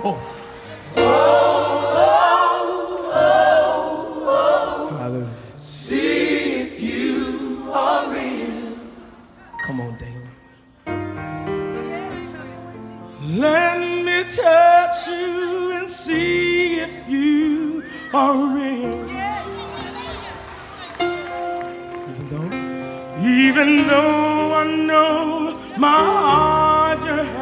Oh. Hallelujah. See if you are real. Come on, Damon. Let me touch you and see if you are real. Even though I know my heart you have.